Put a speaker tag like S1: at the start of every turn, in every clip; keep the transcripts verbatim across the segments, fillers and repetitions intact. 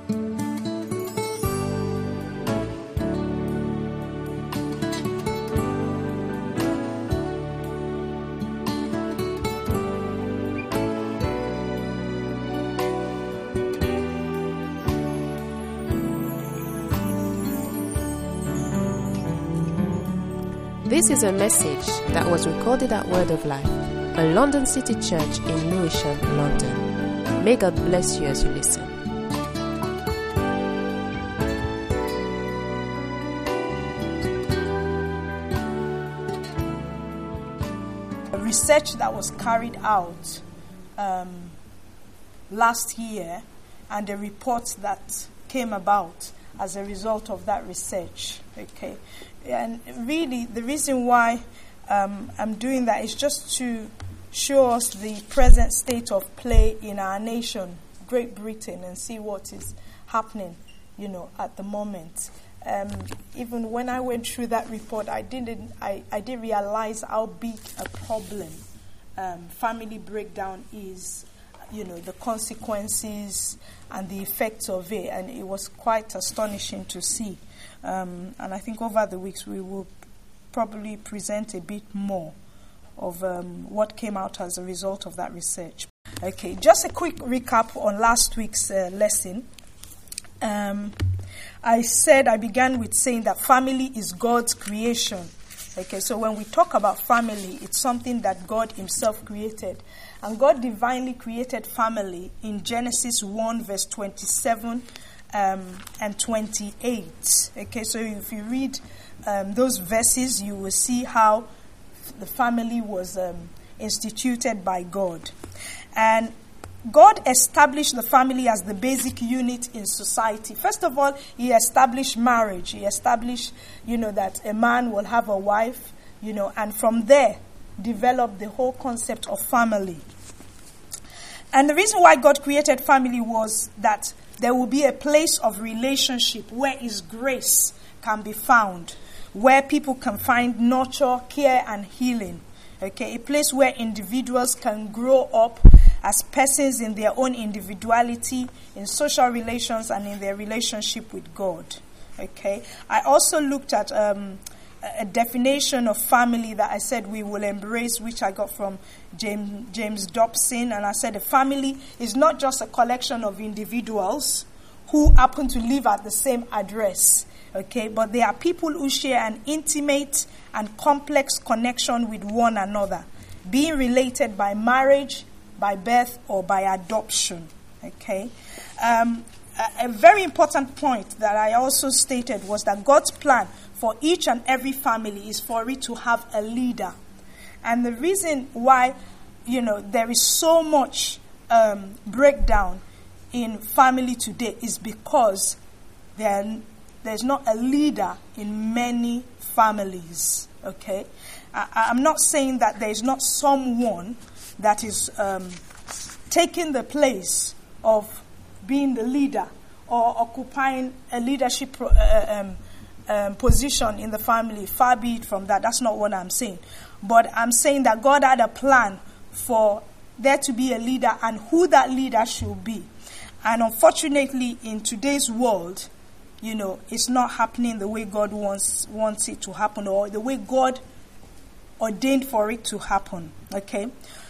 S1: This is a message that was recorded at Word of Life, a London City church in Lewisham, London. May God bless you as you listen.
S2: A research that was carried out um, last year, and a report that came about as a result of that research. Okay. And really, the reason why um, I'm doing that is just to show us the present state of play in our nation, Great Britain, and see what is happening, you know, at the moment. Um, even when I went through that report, I didn't, I, I didn't realize how big a problem um, family breakdown is, you know, the consequences and the effects of it, and it was quite astonishing to see. Um, and I think over the weeks we will probably present a bit more of um, what came out as a result of that research. Okay, just a quick recap on last week's uh, lesson. Um, I said, I began with saying that family is God's creation. Okay, so when we talk about family, it's something that God himself created. And God divinely created family in Genesis one, verse twenty-seven um, and twenty-eight. Okay, so if you read um, those verses, you will see how the family was um, instituted by God. And God established the family as the basic unit in society. First of all, he established marriage. He established, you know, that a man will have a wife, you know, and from there developed the whole concept of family. And the reason why God created family was that there will be a place of relationship where his grace can be found, where people can find nurture, care, and healing. Okay, a place where individuals can grow up as persons in their own individuality, in social relations, and in their relationship with God. Okay, I also looked at um, a definition of family that I said we will embrace, which I got from James, James Dobson, and I said a family is not just a collection of individuals who happen to live at the same address. Okay, but they are people who share an intimate and complex connection with one another, being related by marriage, by birth, or by adoption. Okay, um, a, a very important point that I also stated was that God's plan for each and every family is for it to have a leader. And the reason why, you know, there is so much um, breakdown in family today is because there There's not a leader in many families, okay? I, I'm not saying that there is not someone that is um, taking the place of being the leader or occupying a leadership pro, uh, um, um, position in the family. Far be it from that. That's not what I'm saying. But I'm saying that God had a plan for there to be a leader and who that leader should be. And unfortunately, in today's world, you know, it's not happening the way God wants wants it to happen, or the way God ordained for it to happen. Okay,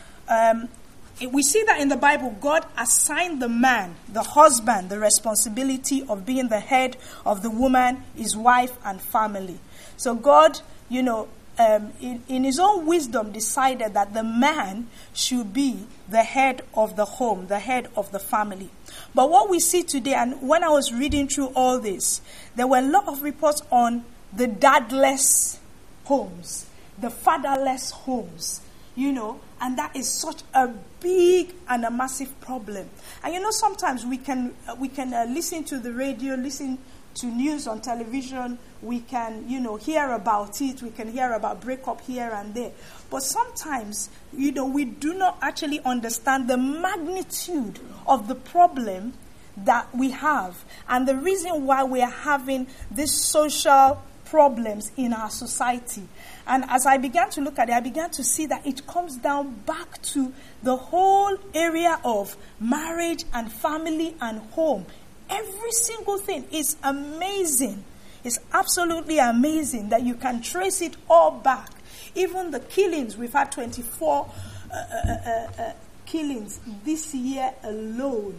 S2: um, it, we see that in the Bible, God assigned the man, the husband, the responsibility of being the head of the woman, his wife, and family. So God, you know, um, in, in his own wisdom, decided that the man should be the head of the home, the head of the family. But what we see today, and when I was reading through all this, there were a lot of reports on the dadless homes, the fatherless homes, you know, and that is such a big and a massive problem. And you know, sometimes we can uh, we can uh, listen to the radio, listen to news on television, we can, you know, hear about it, we can hear about breakup here and there. But sometimes, you know, we do not actually understand the magnitude of the problem that we have and the reason why we are having these social problems in our society. And as I began to look at it, I began to see that it comes down back to the whole area of marriage and family and home. every single thing is amazing. It's absolutely amazing that you can trace it all back. Even the killings, we've had twenty-four uh, uh, uh, uh, killings this year alone.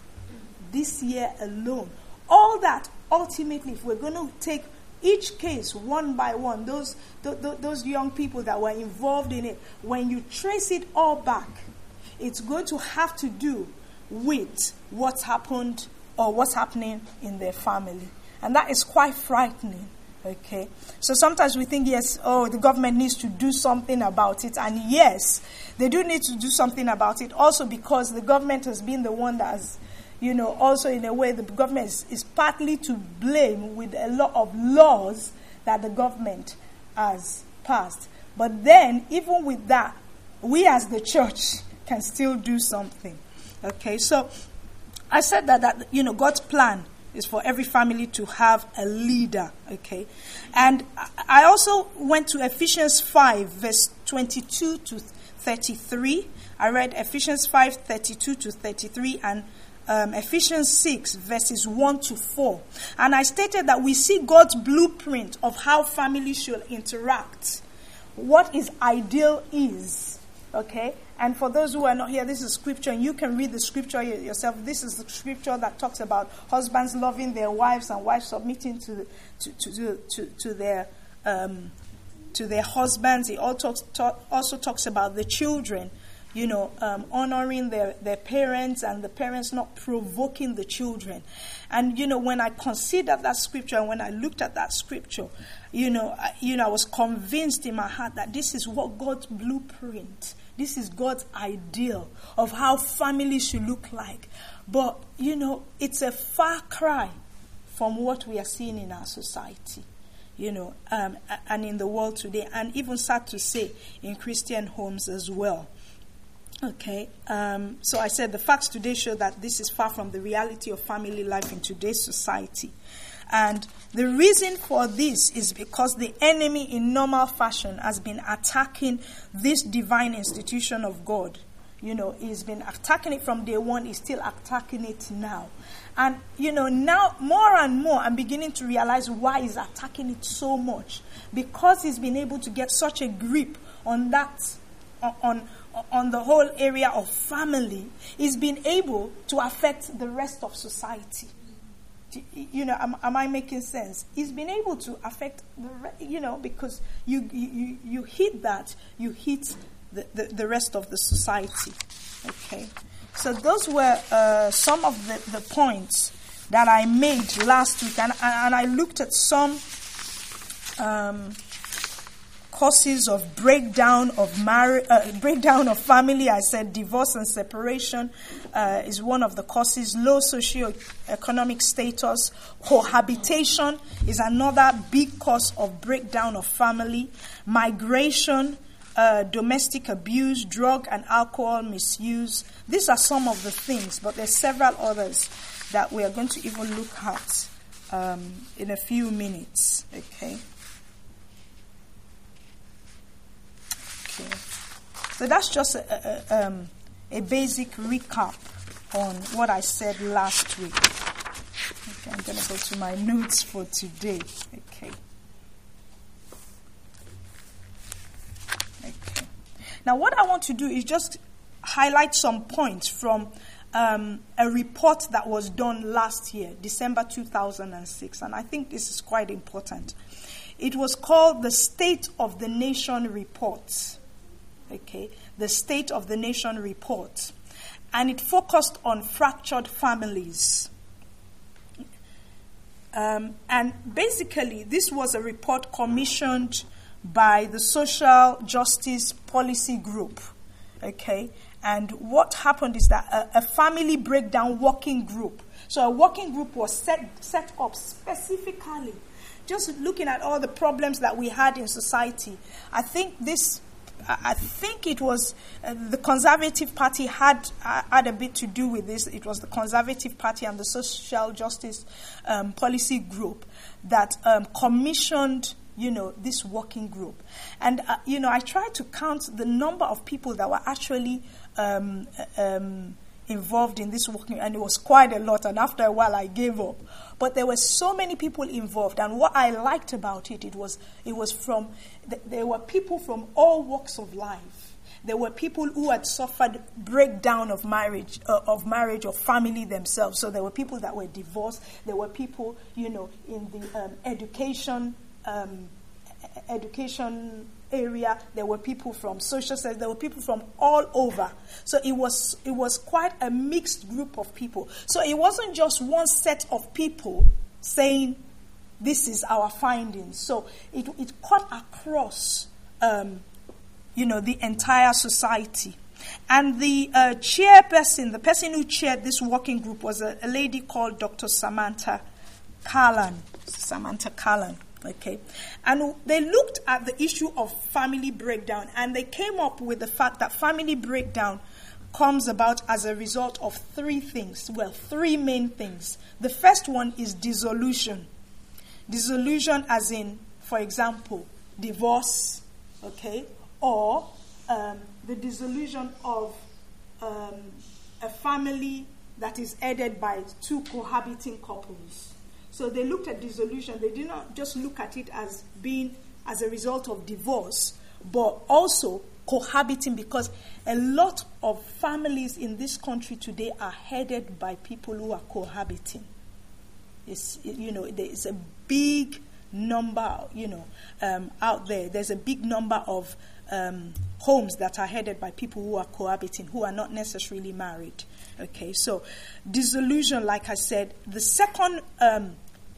S2: This year alone. All that, ultimately, if we're going to take each case one by one, those, th- th- those young people that were involved in it, when you trace it all back, it's going to have to do with what's happened or what's happening in their family. And that is quite frightening. Okay, so sometimes we think, yes, oh, the government needs to do something about it. And yes, they do need to do something about it. Also because the government has been the one that has, you know, also in a way the government is, is partly to blame with a lot of laws that the government has passed. But then, even with that, we as the church can still do something. Okay, so I said that, that you know, God's plan is for every family to have a leader, okay? And I also went to Ephesians five, verse twenty-two to thirty-three. I read Ephesians five, thirty-two to thirty-three, and um, Ephesians six, verses one to four. And I stated that we see God's blueprint of how families should interact, what is ideal is, okay? And for those who are not here, this is scripture, and you can read the scripture yourself. This is the scripture that talks about husbands loving their wives and wives submitting to to to to, to their um, to their husbands. It all talks, talk, also talks about the children, you know, um, honoring their, their parents, and the parents not provoking the children. And you know, when I considered that scripture and when I looked at that scripture, you know, I, you know, I was convinced in my heart that this is what God's blueprint. This is God's ideal of how families should look like. But, you know, it's a far cry from what we are seeing in our society, you know, um, and in the world today. And even sad to say, in Christian homes as well. Okay, um, so I said the facts today show that this is far from the reality of family life in today's society. And the reason for this is because the enemy in normal fashion has been attacking this divine institution of God. You know, he's been attacking it from day one. He's still attacking it now. And, you know, now more and more I'm beginning to realize why he's attacking it so much. Because he's been able to get such a grip on that, on, on the whole area of family. He's been able to affect the rest of society. You know, am, am I making sense? He's been able to affect the, re- you know, because you you you hit that, you hit the, the, the rest of the society. Okay, so those were uh, some of the, the points that I made last week, and and I looked at some um, causes of breakdown of marriage, uh, breakdown of family. I said divorce and separation uh, is one of the causes. Low socioeconomic status, cohabitation is another big cause of breakdown of family. Migration, uh, domestic abuse, drug and alcohol misuse. These are some of the things, but there's several others that we are going to even look at um, in a few minutes. Okay. Okay. So that's just a, a, um, a basic recap on what I said last week. Okay, I'm going to go to my notes for today. Okay. Okay. Now, what I want to do is just highlight some points from um, a report that was done last year, December two thousand six, and I think this is quite important. It was called the State of the Nation Report. Okay, the State of the Nation Report. And it focused on fractured families. Um, and basically, this was a report commissioned by the Social Justice Policy Group. Okay, and what happened is that a, a family breakdown working group. So a working group was set, set up specifically, just looking at all the problems that we had in society. I think this I think it was uh, the Conservative Party had uh, had a bit to do with this. It was the Conservative Party and the Social Justice um, Policy Group that um, commissioned, you know, this working group. And, uh, you know, I tried to count the number of people that were actually um, um, involved in this working, and it was quite a lot, and after a while I gave up. But there were so many people involved, and what I liked about it, it was it was from, there were people from all walks of life. There were people who had suffered breakdown of marriage, uh, of marriage or family themselves. So there were people that were divorced. There were people, you know, in the um, education um, education area. There were people from social service. There were people from all over. So it was it was quite a mixed group of people. So it wasn't just one set of people saying, "This is our findings." So it it cut across. Um, you know, the entire society. And the uh, chairperson, the person who chaired this working group was a, a lady called Doctor Samantha Callan. Samantha Callan, okay. And they looked at the issue of family breakdown, and they came up with the fact that family breakdown comes about as a result of three things. Well, three main things. The first one is dissolution. Dissolution as in, for example, divorce, okay, or um, the dissolution of um, a family that is headed by two cohabiting couples. So they looked at dissolution. They did not just look at it as being as a result of divorce, but also cohabiting, because a lot of families in this country today are headed by people who are cohabiting. It's, you know, there is a big number, you know, um, out there. There's a big number of um, homes that are headed by people who are cohabiting, who are not necessarily married. Okay, so dissolution, like I said. The second um,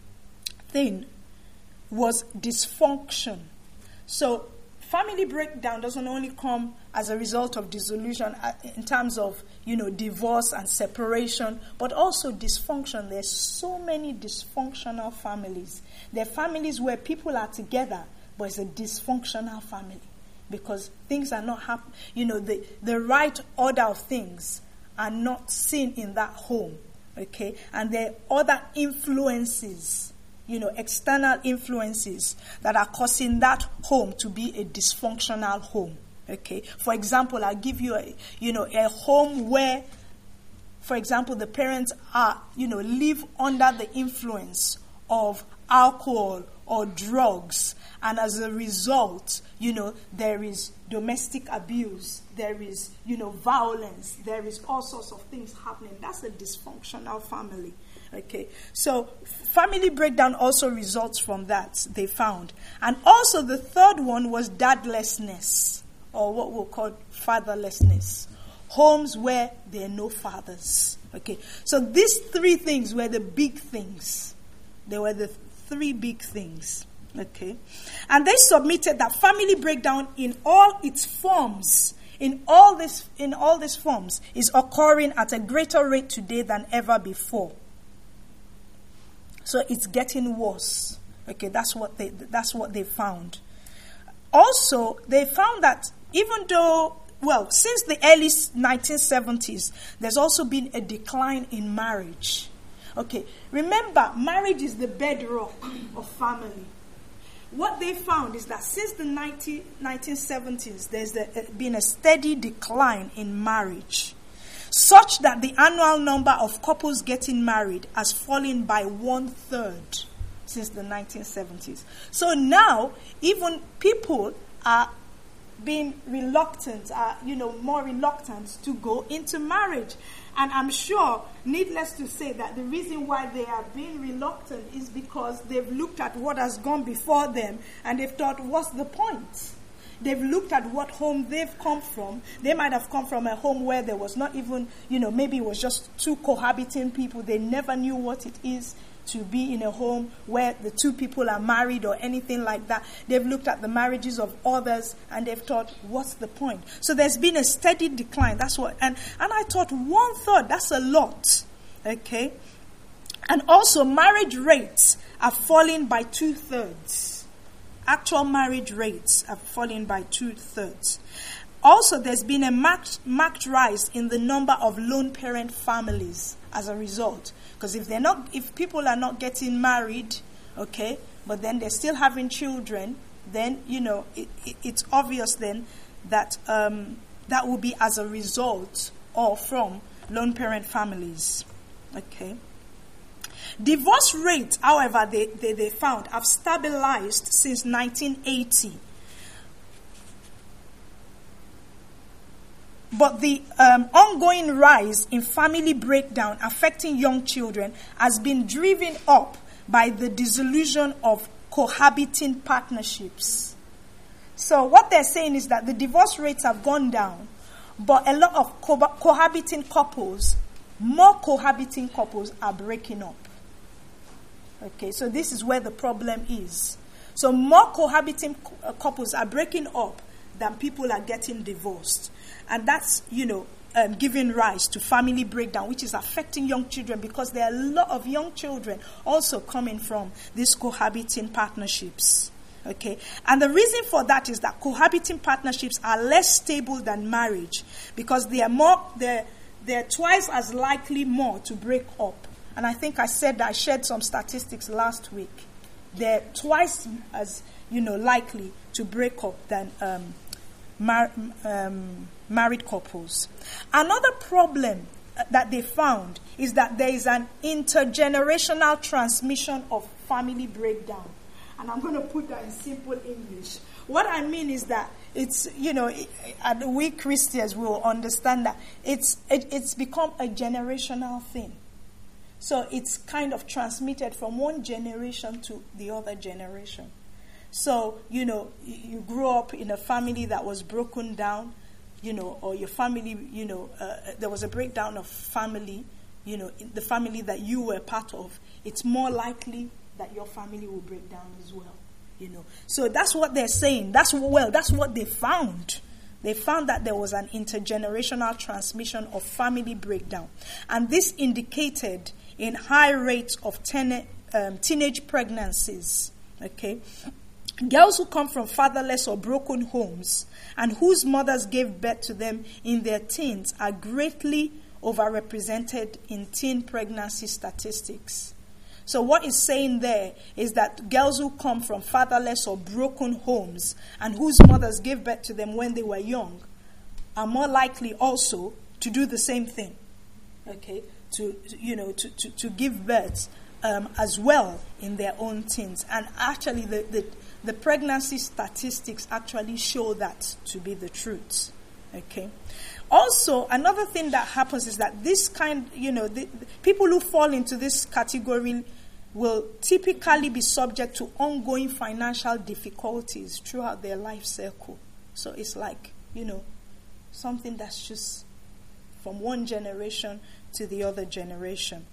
S2: thing was dysfunction. So family breakdown doesn't only come as a result of dissolution in terms of, you know, divorce and separation, but also dysfunction. There's so many dysfunctional families. There are families where people are together, but it's a dysfunctional family because things are not happening. You know, the, the right order of things are not seen in that home, okay? And there are other influences, you know, external influences that are causing that home to be a dysfunctional home, okay? For example, I'll give you a, you know, a home where, for example, the parents are, you know, live under the influence of alcohol or drugs, and as a result, you know, there is domestic abuse, there is, you know, violence, there is all sorts of things happening. That's a dysfunctional family. Okay, so family breakdown also results from that, they found. And also the third one was dadlessness, or what we'll call fatherlessness. Homes where there are no fathers. Okay, so these three things were the big things. They were the three big things. Okay, and they submitted that family breakdown in all its forms, in all this, in all these forms, is occurring at a greater rate today than ever before. So it's getting worse. Okay, that's what they that's what they found. Also, they found that even though, well, since the early nineteen seventies, there's also been a decline in marriage. Okay, remember, marriage is the bedrock of family. What they found is that since the nineteen seventies, there's a, been a steady decline in marriage, such that the annual number of couples getting married has fallen by one third since the nineteen seventies. So now, even people are being reluctant, are, you know, more reluctant to go into marriage. And I'm sure, needless to say, that the reason why they are being reluctant is because they've looked at what has gone before them and they've thought, what's the point? They've looked at what home they've come from. They might have come from a home where there was not even, you know, maybe it was just two cohabiting people. They never knew what it is to be in a home where the two people are married or anything like that. They've looked at the marriages of others and they've thought, what's the point? So there's been a steady decline. That's what, and, and I thought one third, that's a lot. Okay. And also marriage rates are falling by two thirds. Actual marriage rates are falling by two thirds. Also, there's been a marked, marked rise in the number of lone parent families as a result. Because if they're not, if people are not getting married, okay, but then they're still having children, then, you know, it, it, it's obvious then that um, that will be as a result or from lone parent families. Okay. Divorce rates, however, they, they, they found have stabilized since nineteen eighty. But the um, ongoing rise in family breakdown affecting young children has been driven up by the dissolution of cohabiting partnerships. So what they're saying is that the divorce rates have gone down, but a lot of co- cohabiting couples, more cohabiting couples are breaking up. Okay, so this is where the problem is. So more cohabiting uh, couples are breaking up than people are getting divorced. And that's, you know, um, giving rise to family breakdown, which is affecting young children because there are a lot of young children also coming from these cohabiting partnerships. Okay, and the reason for that is that cohabiting partnerships are less stable than marriage because they are more, they're, they're twice as likely more to break up. And I think I said that I shared some statistics last week. They're twice as, you know, likely to break up than um, mar- um, married couples. Another problem that they found is that there is an intergenerational transmission of family breakdown. And I'm going to put that in simple English. What I mean is that it's, you know, it, it, we Christians will understand that it's it, it's become a generational thing. So it's kind of transmitted from one generation to the other generation. So, you know, you grew up in a family that was broken down, you know, or your family, you know, uh, there was a breakdown of family, you know, the family that you were part of. It's more likely that your family will break down as well, you know. So that's what they're saying. That's well, that's what they found. They found that there was an intergenerational transmission of family breakdown. And this indicated in high rates of ten, um, teenage pregnancies, okay? Girls who come from fatherless or broken homes and whose mothers gave birth to them in their teens are greatly overrepresented in teen pregnancy statistics. So what it's saying there is that girls who come from fatherless or broken homes and whose mothers gave birth to them when they were young are more likely also to do the same thing, okay, to, you know, to, to, to give birth um, as well in their own teens. And actually the, the, the pregnancy statistics actually show that to be the truth, okay. Also, another thing that happens is that this kind, you know, the, the people who fall into this category will typically be subject to ongoing financial difficulties throughout their life circle. So it's like, you know, something that's just from one generation to the other generation.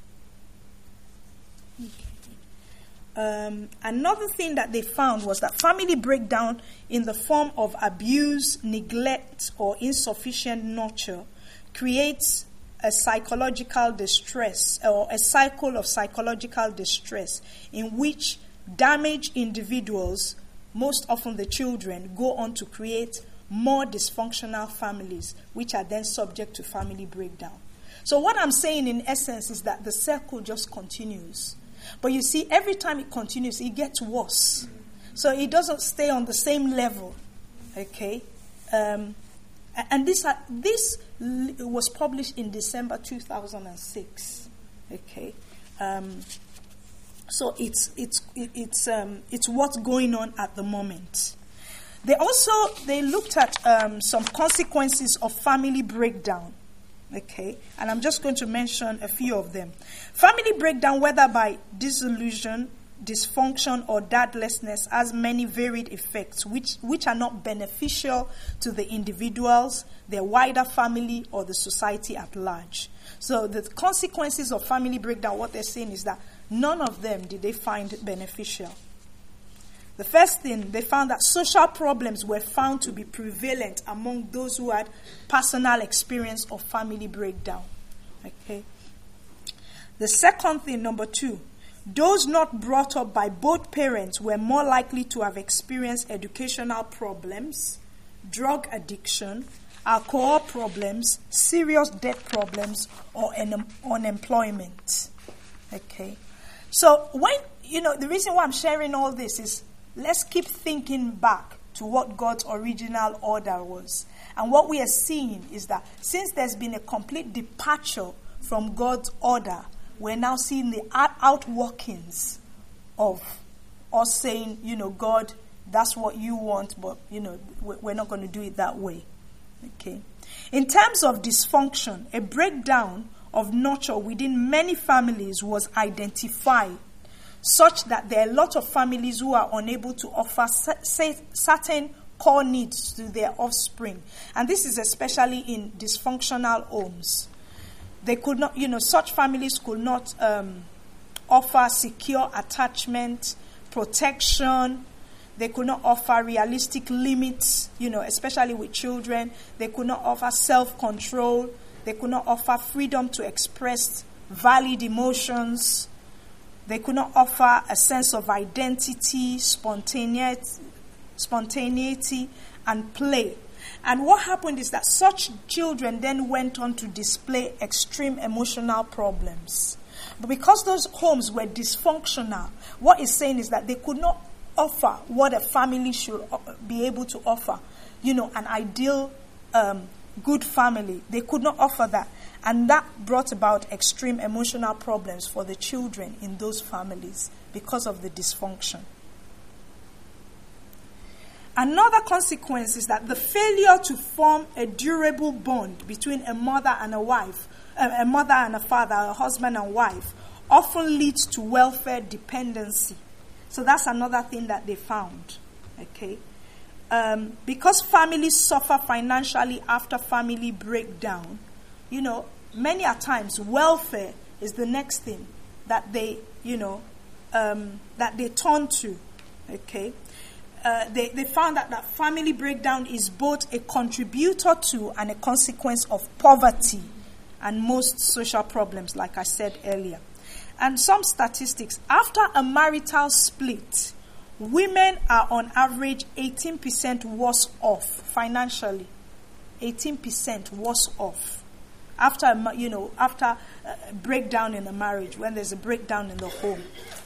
S2: Okay. Um, another thing that they found was that family breakdown in the form of abuse, neglect, or insufficient nurture creates a psychological distress or a cycle of psychological distress in which damaged individuals, most often the children, go on to create more dysfunctional families, which are then subject to family breakdown. So what I'm saying in essence is that the circle just continues. But you see, every time it continues, it gets worse. So it doesn't stay on the same level. Okay? Um, and this uh, this was published in December two thousand six. Okay? Um, so it's it's it's um, it's what's going on at the moment. They also they looked at um, some consequences of family breakdown. Okay, and I'm just going to mention a few of them. Family breakdown, whether by dissolution, dysfunction, or dadlessness, has many varied effects which, which are not beneficial to the individuals, their wider family, or the society at large. So the consequences of family breakdown, what they're saying is that none of them did they find beneficial. The first thing, they found that social problems were found to be prevalent among those who had personal experience of family breakdown. Okay. The second thing, number two, those not brought up by both parents were more likely to have experienced educational problems, drug addiction, alcohol problems, serious debt problems, or un- unemployment. Okay. So when, you know, the reason why I'm sharing all this is let's keep thinking back to what God's original order was. And what we are seeing is that since there's been a complete departure from God's order, we're now seeing the out- outworkings of us saying, you know, God, that's what you want, but, you know, we're not going to do it that way. Okay. In terms of dysfunction, a breakdown of nurture within many families was identified, such that there are a lot of families who are unable to offer certain core needs to their offspring. And this is especially in dysfunctional homes. They could not, you know, such families could not um, offer secure attachment, protection. They could not offer realistic limits, you know, especially with children. They could not offer self-control. They could not offer freedom to express valid emotions. They could not offer a sense of identity, spontaneity, spontaneity, and play. And what happened is that such children then went on to display extreme emotional problems. But because those homes were dysfunctional, what it's saying is that they could not offer what a family should be able to offer. You know, an ideal, um, good family. They could not offer that. And that brought about extreme emotional problems for the children in those families because of the dysfunction. Another consequence is that the failure to form a durable bond between a mother and a wife, a mother and a father, a husband and wife, often leads to welfare dependency. So that's another thing that they found. Okay, um, because families suffer financially after family breakdown, you know, many a times welfare is the next thing that they, you know, um, that they turn to. Okay. Uh, they, they found that that family breakdown is both a contributor to and a consequence of poverty and most social problems, like I said earlier. And some statistics, after a marital split, women are on average eighteen percent worse off financially. eighteen percent worse off. After, a, you know, after a breakdown in a marriage, when there's a breakdown in the home.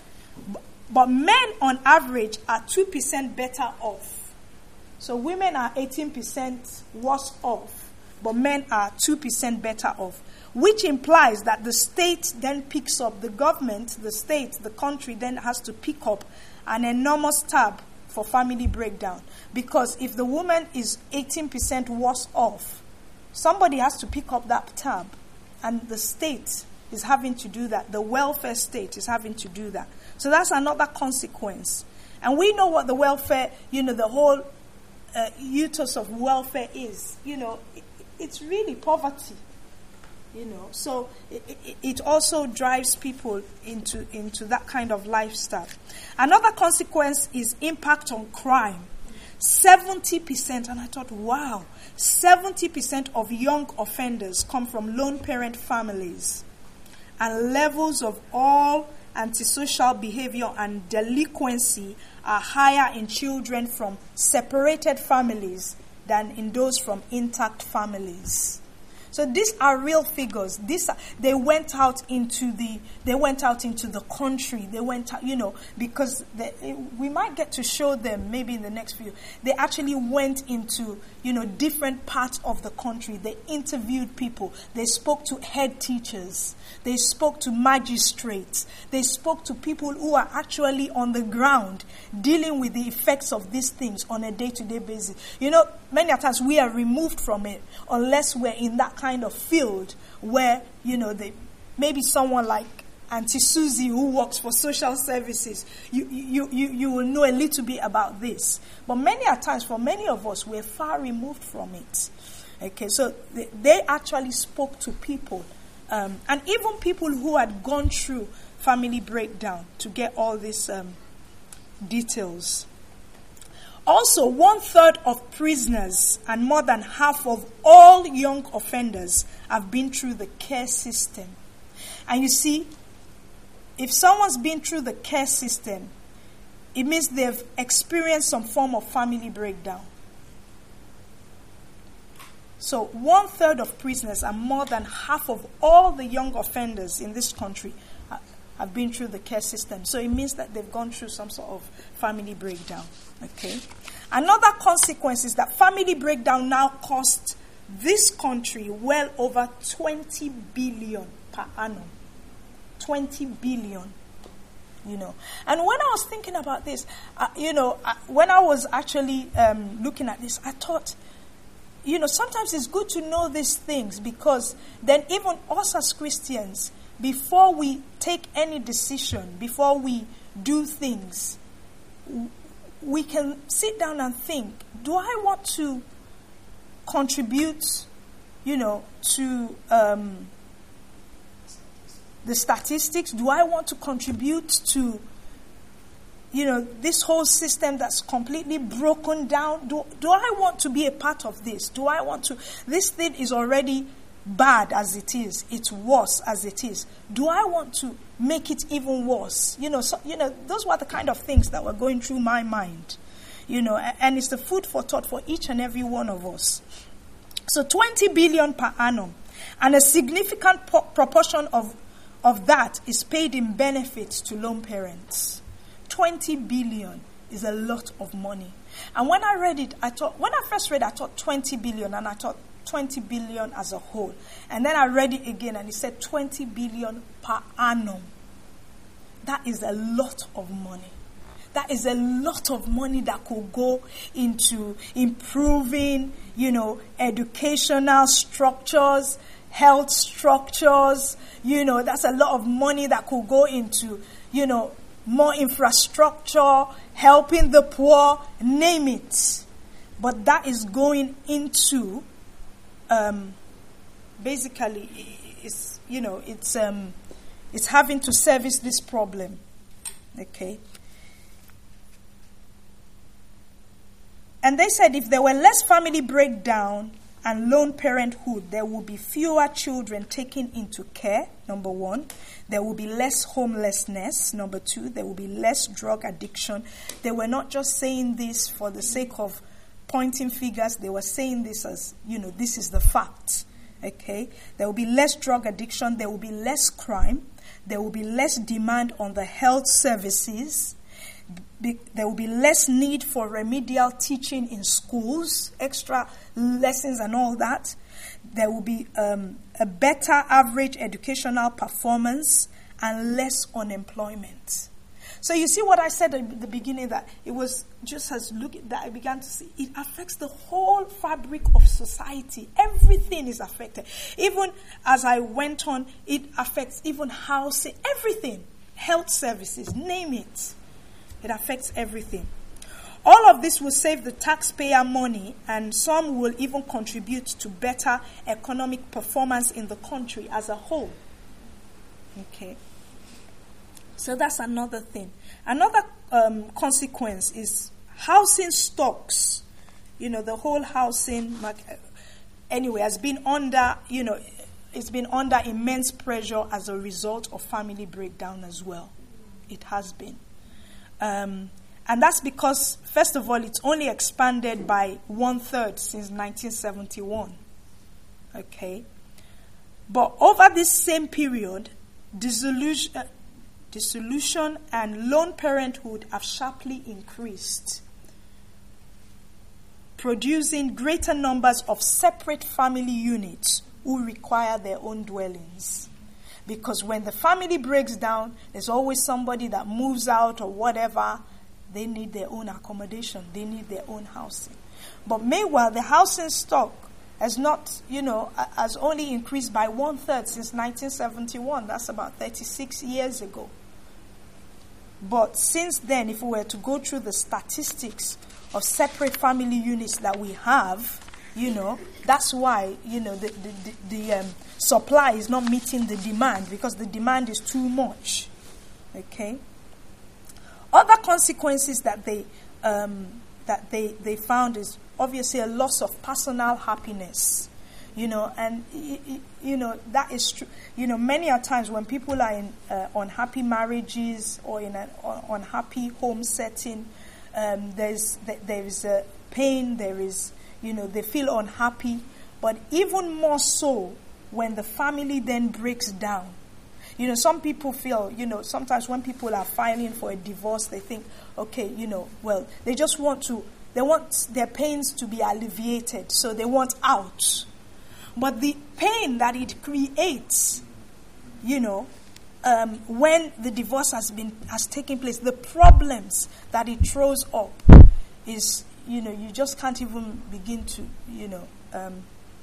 S2: But men, on average, are two percent better off. So women are eighteen percent worse off, but men are two percent better off, which implies that the state then picks up, the government, the state, the country then has to pick up an enormous tab for family breakdown. Because if the woman is eighteen percent worse off, somebody has to pick up that tab, and the state is having to do that. The welfare state is having to do that. So that's another consequence. And we know what the welfare, you know, the whole uh, ethos of welfare is. You know, it, it's really poverty. You know, so it, it, it also drives people into, into that kind of lifestyle. Another consequence is impact on crime. seventy percent, and I thought, wow, seventy percent of young offenders come from lone parent families. And levels of all antisocial behavior and delinquency are higher in children from separated families than in those from intact families. So these are real figures. These are, they went out into the they went out into the country. They went out, you know, because they, we might get to show them maybe in the next few. They actually went into, you know, different parts of the country. They interviewed people. They spoke to head teachers. They spoke to magistrates. They spoke to people who are actually on the ground dealing with the effects of these things on a day-to-day basis. You know, many times we are removed from it unless we're in that kind of field where, you know, they, maybe someone like Auntie Susie who works for social services, you, you, you, you will know a little bit about this. But many a times, for many of us, we're far removed from it. Okay, so they, they actually spoke to people. Um, and even people who had gone through family breakdown to get all these um, details. Also, one third of prisoners and more than half of all young offenders have been through the care system. And you see, if someone's been through the care system, it means they've experienced some form of family breakdown. So one third of prisoners and more than half of all the young offenders in this country have been through the care system. So it means that they've gone through some sort of family breakdown. Okay. Another consequence is that family breakdown now costs this country well over twenty billion per annum. twenty billion. You know, and when I was thinking about this, uh, you know, uh, when I was actually um, looking at this, I thought, you know, sometimes it's good to know these things, because then even us as Christians, before we take any decision, before we do things, we can sit down and think, do I want to contribute, you know, to um, the statistics? Do I want to contribute to, you know, this whole system that's completely broken down? Do, do I want to be a part of this? Do I want to? This thing is already bad as it is. It's worse as it is. Do I want to make it even worse? You know, so, you know, those were the kind of things that were going through my mind. You know, and it's the food for thought for each and every one of us. So twenty billion per annum, and a significant po- proportion of of that is paid in benefits to lone parents. twenty billion is a lot of money. And when I read it, I thought, when I first read it, I thought twenty billion, and I thought twenty billion as a whole. And then I read it again, and it said twenty billion per annum. That is a lot of money. That is a lot of money that could go into improving, you know, educational structures, health structures. You know, that's a lot of money that could go into, you know, more infrastructure, helping the poor, name it. But that is going into, um, basically, it's, you know, it's, um, it's having to service this problem. Okay. And they said if there were less family breakdown and lone parenthood, there will be fewer children taken into care, number one. There will be less homelessness, number two. There will be less drug addiction. They were not just saying this for the sake of pointing figures. They were saying this as, you know, this is the fact. Okay? There will be less drug addiction. There will be less crime. There will be less demand on the health services. Be, there will be less need for remedial teaching in schools, extra lessons and all that. There will be um, a better average educational performance and less unemployment. So you see what I said at the beginning, that it was just as look that I began to see, it affects the whole fabric of society. Everything is affected. Even as I went on, it affects even housing, everything, health services, name it. It affects everything. All of this will save the taxpayer money, and some will even contribute to better economic performance in the country as a whole. Okay. So that's another thing. Another um, consequence is housing stocks. You know, the whole housing market, anyway, has been under, you know, it's been under immense pressure as a result of family breakdown as well. It has been. Um, and that's because, first of all, it's only expanded by one-third since nineteen seventy-one. Okay? But over this same period, dissolution, uh, dissolution and lone parenthood have sharply increased, producing greater numbers of separate family units who require their own dwellings. Because when the family breaks down, there's always somebody that moves out or whatever. They need their own accommodation. They need their own housing. But meanwhile, the housing stock has not, you know, has only increased by one-third since nineteen seventy-one. That's about thirty-six years ago. But since then, if we were to go through the statistics of separate family units that we have, you know, that's why, you know, the the, the, the um, supply is not meeting the demand, because the demand is too much. Okay. Other consequences that they um, that they, they found is obviously a loss of personal happiness. You know, and you know that is true. You know, many a times when people are in uh, unhappy marriages or in an unhappy home setting, um, there's there is a pain. There is, you know, they feel unhappy. But even more so when the family then breaks down. You know, some people feel, you know, sometimes when people are filing for a divorce, they think, okay, you know, well, they just want to, they want their pains to be alleviated, so they want out. But the pain that it creates, you know, um, when the divorce has been has taken place, the problems that it throws up is, you know, you just can't even begin to, you know, um,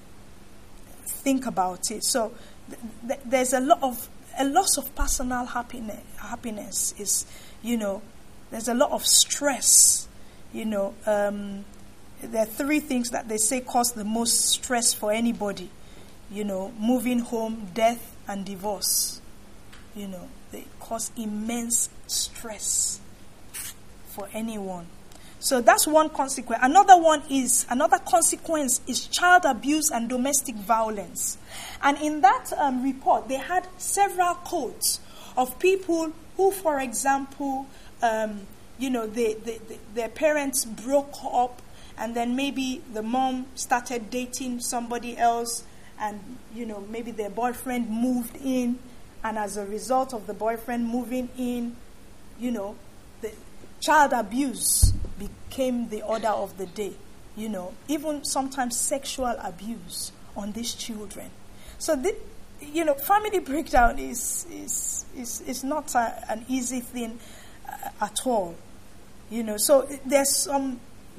S2: think about it. So th- th- there's a lot of a loss of personal happiness. Happiness is, you know, there's a lot of stress. You know, um, there are three things that they say cause the most stress for anybody. You know, moving home, death, and divorce. You know, they cause immense stress for anyone. So that's one consequence. Another one is, another consequence is child abuse and domestic violence. And in that um, report, they had several codes of people who, for example, um, you know, they, they, they, their parents broke up, and then maybe the mom started dating somebody else, and, you know, maybe their boyfriend moved in, and as a result of the boyfriend moving in, you know, the child abuse became the order of the day. You know, even sometimes sexual abuse on these children. So, the, you know, family breakdown is is is, is not a, an easy thing uh, at all. You know, so there's some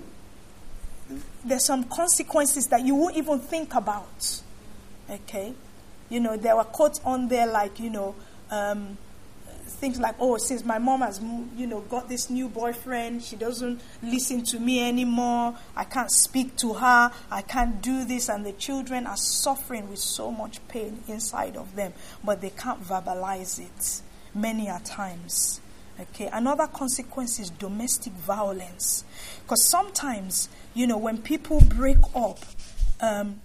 S2: there's some consequences that you won't even think about. Okay, you know, there were quotes on there like, you know, um, things like, oh, since my mom has, you know, got this new boyfriend, she doesn't listen to me anymore, I can't speak to her, I can't do this, and the children are suffering with so much pain inside of them, but they can't verbalize it many a times. Okay, another consequence is domestic violence, because sometimes, you know, when people break up, um,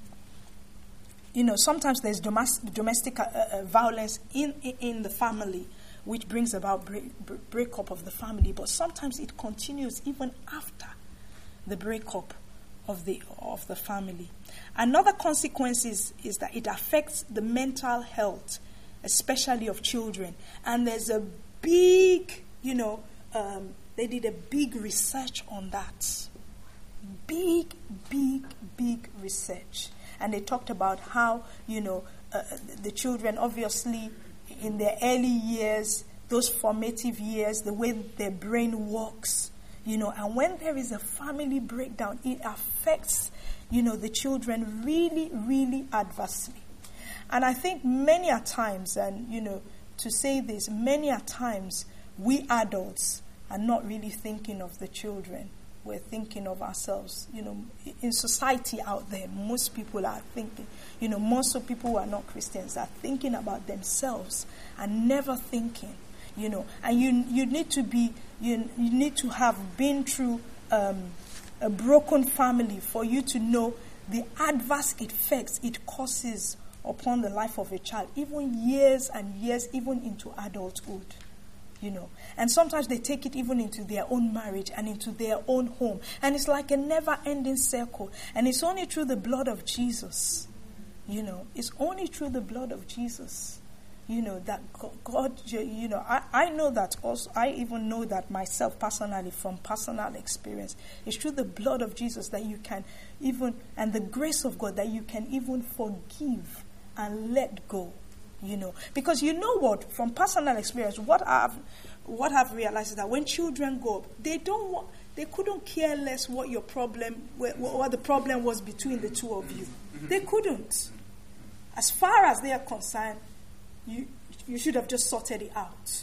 S2: you know, sometimes there's domestic, domestic uh, uh, violence in, in in the family, which brings about break, breakup of the family. But sometimes it continues even after the breakup of the of the family. Another consequence is, is that it affects the mental health, especially of children. And there's a big, you know, um, they did a big research on that. Big, big, big research. And they talked about how, you know, uh, the children obviously in their early years, those formative years, the way their brain works, you know, and when there is a family breakdown, it affects, you know, the children really, really adversely. And I think many a times, and, you know, to say this, many a times we adults are not really thinking of the children. We're thinking of ourselves. You know, in society out there, most people are thinking, you know, most of people who are not Christians are thinking about themselves and never thinking, you know. And you you need to be, you, you need to have been through um, a broken family for you to know the adverse effects it causes upon the life of a child, even years and years, even into adulthood. You know, and sometimes they take it even into their own marriage and into their own home. And it's like a never-ending circle. And it's only through the blood of Jesus, you know, it's only through the blood of Jesus, you know, that God, you know, I, I know that also, I even know that myself personally from personal experience. It's through the blood of Jesus that you can even, and the grace of God, that you can even forgive and let go. You know, because you know what, from personal experience, what I've what I've realized is that when children go up, they don't want, they couldn't care less what your problem, what, what the problem was between the two of you. They couldn't. As far as they are concerned, you you should have just sorted it out.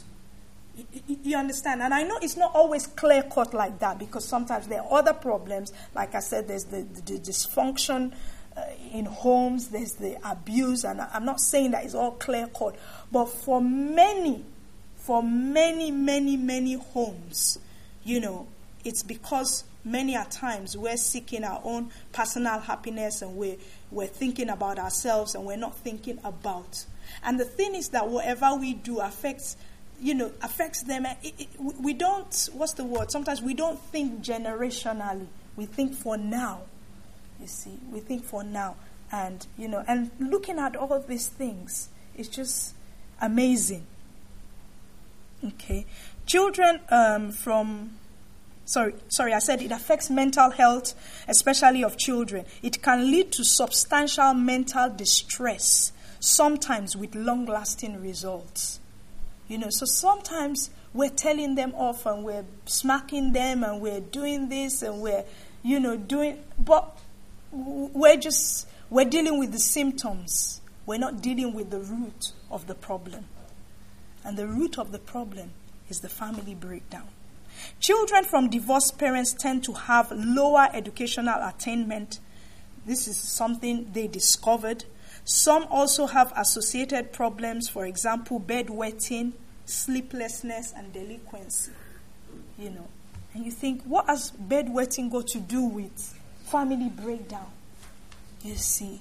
S2: You, you understand? And I know it's not always clear cut like that, because sometimes there are other problems. Like I said, there's the, the, the dysfunction. Uh, in homes, there's the abuse, and I'm not saying that it's all clear-cut, but for many, for many, many, many homes, you know, it's because many a times we're seeking our own personal happiness, and we're, we're thinking about ourselves, and we're not thinking about. And the thing is that whatever we do affects, you know, affects them. It, it, we don't, what's the word? Sometimes we don't think generationally. We think for now. You see, we think for now, and you know, and looking at all these things, it's just, amazing. Okay. Children um, from, sorry, sorry, I said it affects mental health, especially of children. It can lead to substantial mental distress, sometimes with long-lasting results. You know, so sometimes we're telling them off and we're smacking them and we're doing this and we're, you know, doing, but we're just, we're dealing with the symptoms. We're not dealing with the root of the problem. And the root of the problem is the family breakdown. Children from divorced parents tend to have lower educational attainment. This is something they discovered. Some also have associated problems, for example, bedwetting, sleeplessness, and delinquency. You know, and you think, what has bedwetting got to do with family breakdown? You see.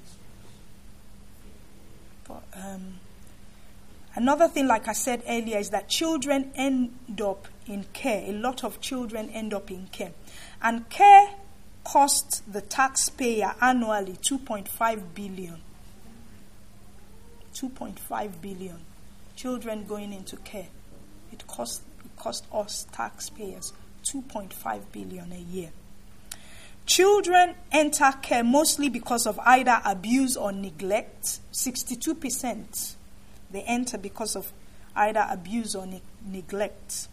S2: But, um, another thing, like I said earlier, is that children end up in care. A lot of children end up in care. And care costs the taxpayer annually two point five billion dollars. two point five billion dollars. Children going into care. It costs, it costs us taxpayers two point five billion dollars a year. Children enter care mostly because of either abuse or neglect. sixty-two percent. They enter because of either abuse or ne- neglect.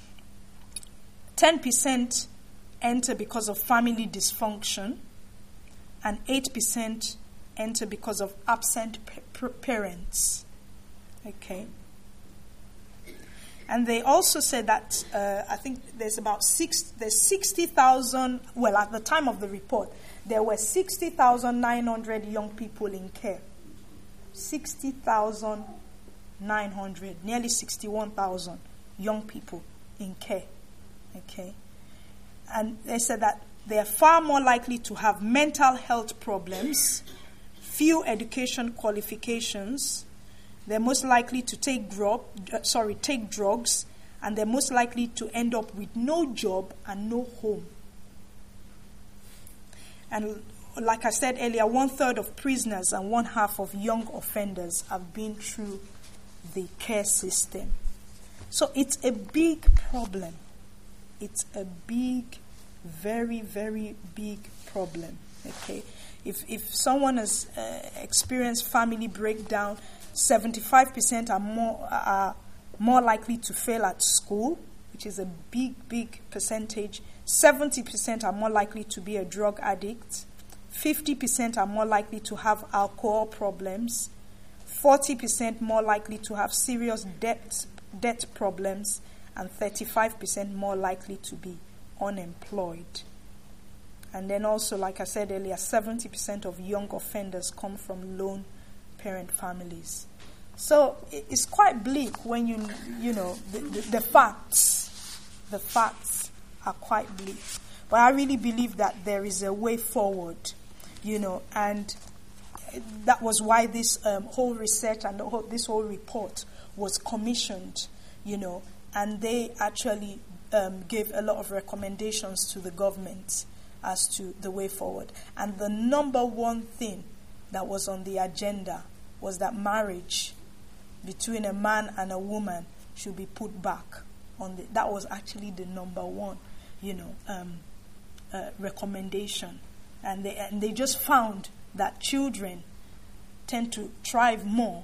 S2: ten percent enter because of family dysfunction. And eight percent enter because of absent pa- parents. Okay. And they also said that, uh, I think there's about six, there's sixty thousand, well, at the time of the report, there were sixty thousand nine hundred young people in care. sixty thousand nine hundred, nearly sixty-one thousand young people in care. Okay. And they said that they are far more likely to have mental health problems, few education qualifications, they're most likely to take drug, uh, sorry, take drugs, and they're most likely to end up with no job and no home. And like I said earlier, one third of prisoners and one half of young offenders have been through the care system. So it's a big problem. It's a big, very, very big problem. Okay, if if someone has uh, experienced family breakdown, seventy-five percent are more are more likely to fail at school, which is a big, big percentage. seventy percent are more likely to be a drug addict. fifty percent are more likely to have alcohol problems. forty percent more likely to have serious debt debt problems, and thirty-five percent more likely to be unemployed. And then also, like I said earlier, seventy percent of young offenders come from lone parent families. So it's quite bleak when you, you know, the, the, the facts, the facts are quite bleak. But I really believe that there is a way forward, you know, and that was why this um, whole research and the whole, this whole report was commissioned, you know, and they actually um, gave a lot of recommendations to the government as to the way forward. And the number one thing that was on the agenda was that marriage between a man and a woman should be put back on the, that was actually the number one, you know, um, uh, recommendation. And they and they just found that children tend to thrive more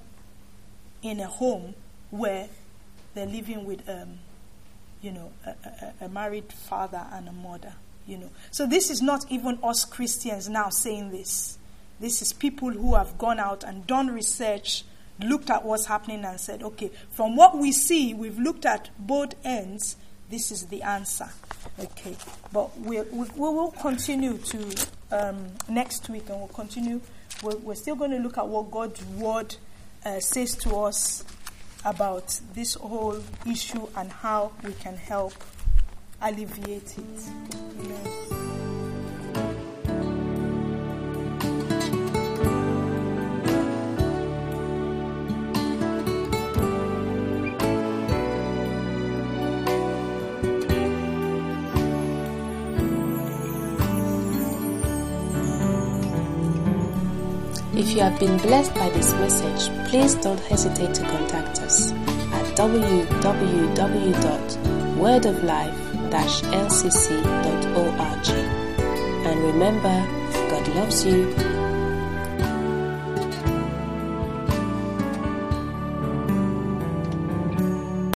S2: in a home where they're living with, um, you know, a, a, a married father and a mother. You know, so this is not even us Christians now saying this. This is people who have gone out and done research, looked at what's happening and said, okay, from what we see, we've looked at both ends, this is the answer. Okay, but we'll, we, we will continue to um, next week, and we'll continue. We're, we're still going to look at what God's word uh, says to us about this whole issue and how we can help alleviate it. Amen.
S1: If you have been blessed by this message, please don't hesitate to contact us at w w w dot word of life dash l c c dot org. And remember, God loves you